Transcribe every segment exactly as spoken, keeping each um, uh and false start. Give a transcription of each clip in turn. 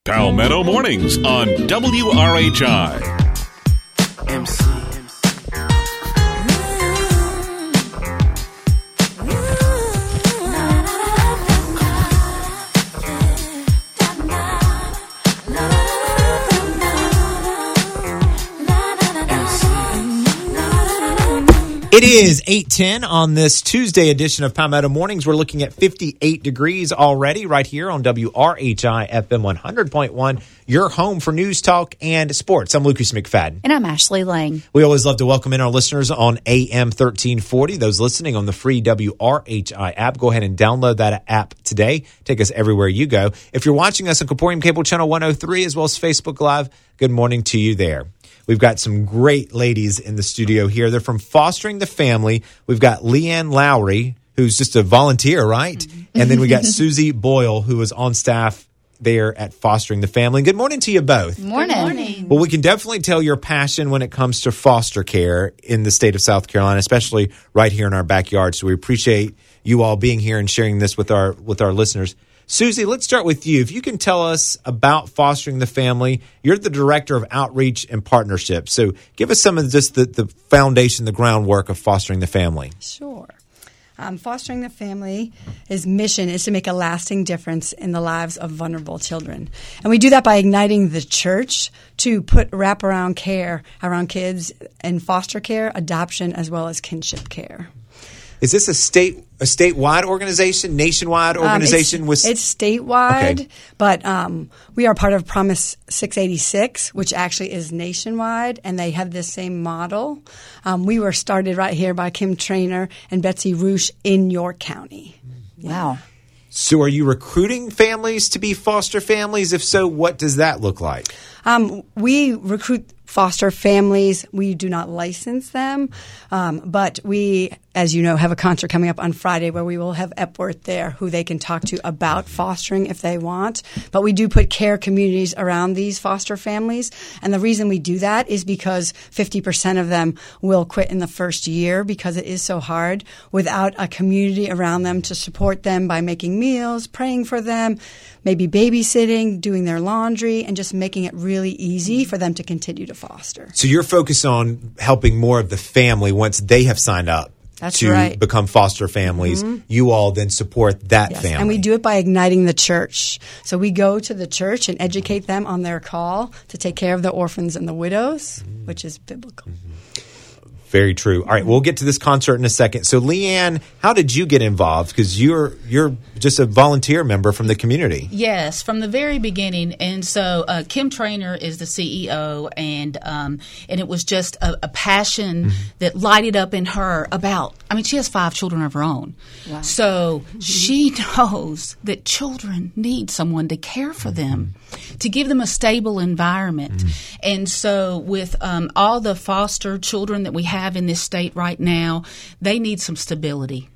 Palmetto Mornings on W R H I. M C. It is eight ten on this Tuesday edition of Palmetto Mornings. We're looking at fifty-eight degrees already right here on W R H I F M one hundred point one, your home for news, talk, and sports. I'm Lucas McFadden. And I'm Ashley Lang. We always love to welcome in our listeners on A M thirteen forty. Those listening on the free W R H I app, go ahead and download that app today. Take us everywhere you go. If you're watching us on Caporium Cable Channel one oh three as well as Facebook Live, good morning to you there. We've got some great ladies in the studio here. They're from Fostering the Family. We've got Leanne Lowry, who's just a volunteer, right? Mm-hmm. And then we got Susie Boyle, who is on staff there at Fostering the Family. Good morning to you both. Morning. Good morning. Well, we can definitely tell your passion when it comes to foster care in the state of South Carolina, especially right here in our backyard. So we appreciate you all being here and sharing this with our with our listeners. Susie, let's start with you. If you can tell us about Fostering the Family, you're the Director of Outreach and Partnerships. So give us some of just the, the foundation, the groundwork of Fostering the Family. Sure. Um, Fostering the Family, his mission is to make a lasting difference in the lives of vulnerable children. And we do that by igniting the church to put wraparound care around kids in foster care, adoption, as well as kinship care. Is this a state a statewide organization, nationwide organization? Um, it's, with it's statewide, okay. but um, we are part of Promise six eighty-six, which actually is nationwide, and they have this same model. Um, we were started right here by Kim Trainer and Betsy Roosh in York County. Wow. So are you recruiting families to be foster families? If so, what does that look like? Um, we recruit foster families. We do not license them, um, but we, as you know, have a concert coming up on Friday where we will have Epworth there who they can talk to about fostering if they want. But we do put care communities around these foster families. And the reason we do that is because fifty percent of them will quit in the first year because it is so hard without a community around them to support them by making meals, praying for them, maybe babysitting, doing their laundry, and just making it really easy for them to continue to foster. So you're focused on helping more of the family once they have signed up That's to right. become foster families. Mm-hmm. You all then support that yes. family. And we do it by igniting the church. So we go to the church and educate them on their call to take care of the orphans and the widows, mm-hmm. which is biblical. Mm-hmm. Very true. All right, we'll get to this concert in a second. So, Leanne, how did you get involved? Because you're you're just a volunteer member from the community. Yes, from the very beginning. And so, uh, Kim Trainer is the C E O, and um, and it was just a, a passion mm-hmm. that lighted up in her about. I mean, she has five children of her own, wow. so mm-hmm. she knows that children need someone to care for them, to give them a stable environment. Mm-hmm. And so, with um, all the foster children that we have in this state right now, they need some stability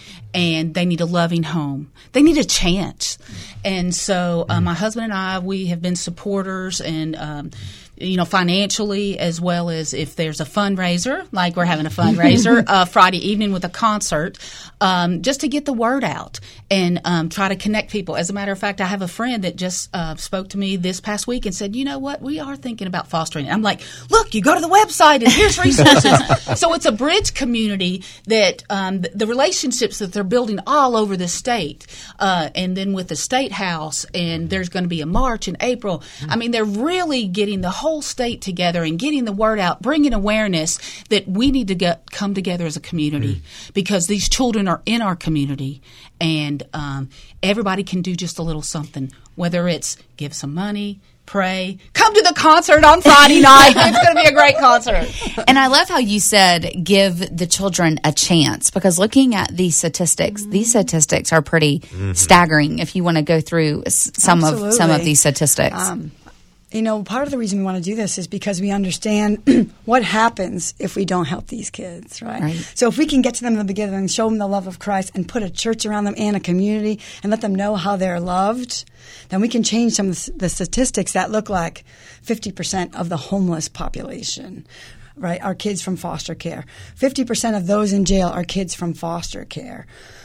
and they need a loving home. They need a chance. And so uh, my husband and I, we have been supporters and um, you know, financially, as well as if there's a fundraiser, like we're having a fundraiser uh, Friday evening with a concert, um, just to get the word out and um, try to connect people. As a matter of fact, I have a friend that just uh, spoke to me this past week and said, you know what, we are thinking about fostering. And I'm like, look, you go to the website and here's resources. So it's a bridge community that um, the, the relationships that they're building all over the state. Uh, and then with the State House, and there's going to be a march in April. I mean, they're really getting the whole state together and getting the word out, bringing awareness that we need to get, come together as a community mm. because these children are in our community, and um, everybody can do just a little something, whether it's give some money, pray, come to the concert on Friday night. It's going to be a great concert. And I love how you said give the children a chance, because looking at these statistics, mm-hmm. these statistics are pretty mm-hmm. staggering if you want to go through some Absolutely. of some of these statistics. Um, You know, part of the reason we want to do this is because we understand what happens if we don't help these kids, right? right? So if we can get to them in the beginning and show them the love of Christ and put a church around them and a community and let them know how they're loved, then we can change some of the statistics that look like fifty percent of the homeless population, right, are kids from foster care. fifty percent of those in jail are kids from foster care.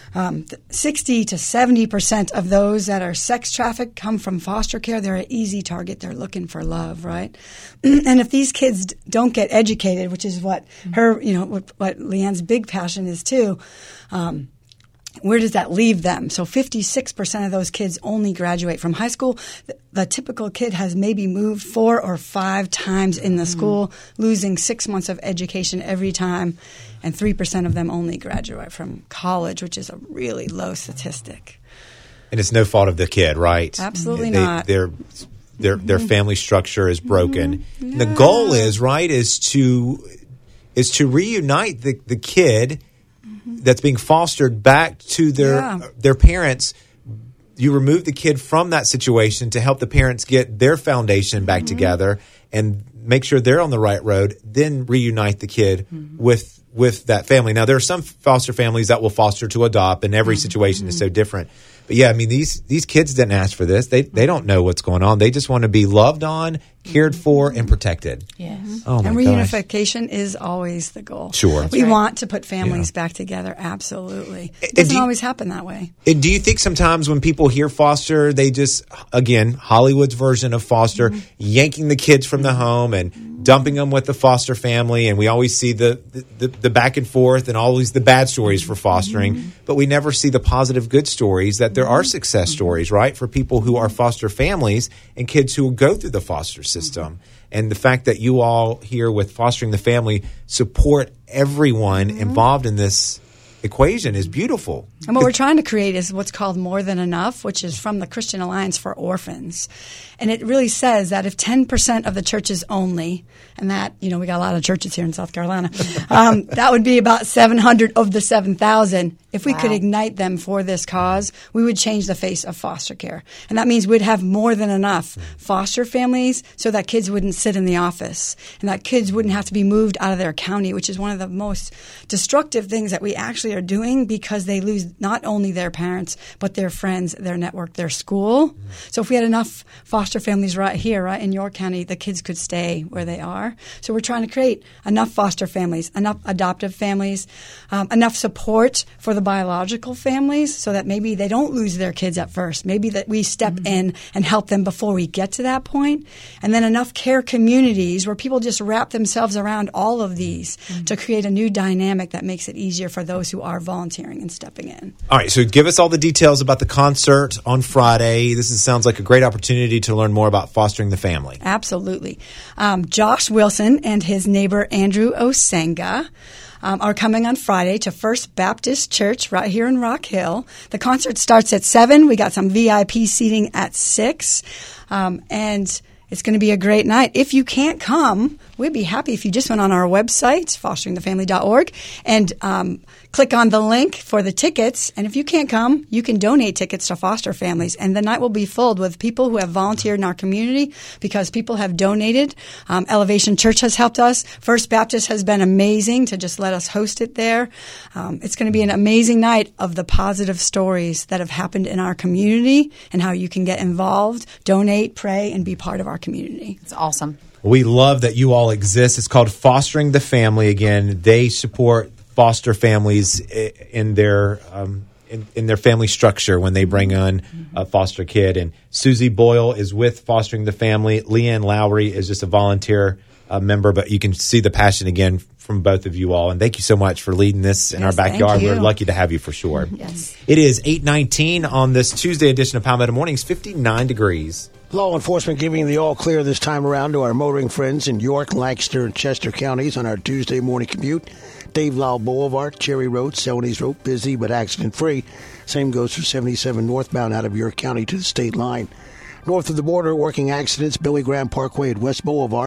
Um, sixty to seventy percent of those that are sex trafficked come from foster care. They're an easy target. They're looking for love, right? And if these kids d- don't get educated, which is what her, you know, what, what Leanne's big passion is too, um, where does that leave them? So fifty-six percent of those kids only graduate from high school. The, the typical kid has maybe moved four or five times in the school, losing six months of education every time. And three percent of them only graduate from college, which is a really low statistic. And it's no fault of the kid, right? Absolutely they, not. Their their their family structure is broken. Mm-hmm. Yeah. The goal is, right, is to is to reunite the, the kid mm-hmm. that's being fostered back to their Yeah. their parents. You remove the kid from that situation to help the parents get their foundation back mm-hmm. together and make sure they're on the right road, then reunite the kid mm-hmm. with with that family. Now, there are some foster families that will foster to adopt, and every situation mm-hmm. is so different. But yeah, I mean, these these kids didn't ask for this. They they don't know what's going on. They just want to be loved on, cared for, and protected. Yes. Oh, my and gosh. reunification is always the goal. Sure. That's we right. want to put families Yeah. back together. Absolutely. It And doesn't do you- always happen that way. And do you think sometimes when people hear foster, they just, again, Hollywood's version of foster, mm-hmm. yanking the kids from the home and dumping them with the foster family, and we always see the the, the back and forth and always the bad stories for fostering, mm-hmm. but we never see the positive good stories that there are success mm-hmm. stories, right, for people who are foster families and kids who go through the foster system. Mm-hmm. And the fact that you all here with Fostering the Family support everyone mm-hmm. involved in this equation is beautiful. And what we're trying to create is what's called More Than Enough, which is from the Christian Alliance for Orphans. And it really says that if ten percent of the churches only, and that, you know, we got a lot of churches here in South Carolina, um, that would be about seven hundred of the seven thousand. If we wow. could ignite them for this cause, we would change the face of foster care. And that means we'd have more than enough foster families so that kids wouldn't sit in the office and that kids wouldn't have to be moved out of their county, which is one of the most destructive things that we actually are doing because they lose not only their parents, but their friends, their network, their school. So if we had enough foster families right here, right in York County, the kids could stay where they are. So we're trying to create enough foster families, enough adoptive families, um, enough support for the biological families so that maybe they don't lose their kids at first. Maybe that we step mm-hmm. in and help them before we get to that point. And then enough care communities where people just wrap themselves around all of these mm-hmm. to create a new dynamic that makes it easier for those who are volunteering and stepping in. All right, so give us all the details about the concert on Friday. This is, sounds like a great opportunity to learn more about Fostering the Family. Absolutely. Um, Josh Wilson and his neighbor Andrew Osenga um, are coming on Friday to First Baptist Church right here in Rock Hill. The concert starts at seven. We got some V I P seating at six. Um, and it's going to be a great night. If you can't come, we'd be happy if you just went on our website, fostering the family dot org, and um, click on the link for the tickets. And if you can't come, you can donate tickets to foster families. And the night will be filled with people who have volunteered in our community because people have donated. Um, Elevation Church has helped us. First Baptist has been amazing to just let us host it there. Um, it's going to be an amazing night of the positive stories that have happened in our community and how you can get involved, donate, pray, and be part of our community. It's awesome. We love that you all exist. It's called Fostering the Family. Again, they support foster families in their um, in, in their family structure when they bring on a foster kid. And Susie Boyle is with Fostering the Family. Leanne Lowry is just a volunteer uh, member, but you can see the passion again from both of you all. And thank you so much for leading this in yes, our backyard. We're lucky to have you for sure. Yes. It is eight nineteen on this Tuesday edition of Palmetto Mornings, fifty-nine degrees. Law enforcement giving the all clear this time around to our motoring friends in York, Lancaster, and Chester counties on our Tuesday morning commute. Dave Lyle Boulevard, Cherry Road, Celanese Road, busy but accident-free. Same goes for seventy-seven northbound out of York County to the state line. North of the border, working accidents, Billy Graham Parkway at West Boulevard.